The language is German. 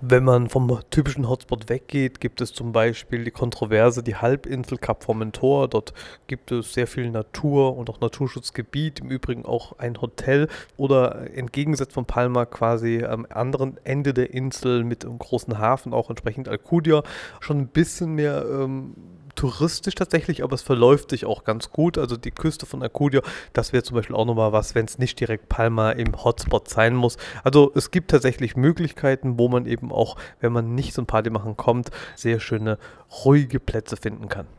Wenn man vom typischen Hotspot weggeht, gibt es zum Beispiel die Kontroverse, die Halbinsel Kap Formentor. Dort gibt es sehr viel Natur und auch Naturschutzgebiet, im Übrigen auch ein Hotel oder entgegengesetzt von Palma quasi am anderen Ende der Insel mit einem großen Hafen, auch entsprechend Alcudia. Schon ein bisschen mehr touristisch tatsächlich, aber es verläuft sich auch ganz gut. Also die Küste von Alcudia, das wäre zum Beispiel auch nochmal was, wenn es nicht direkt Palma im Hotspot sein muss. Also es gibt tatsächlich Möglichkeiten, wo man eben auch, wenn man nicht zum Party machen kommt, sehr schöne, ruhige Plätze finden kann.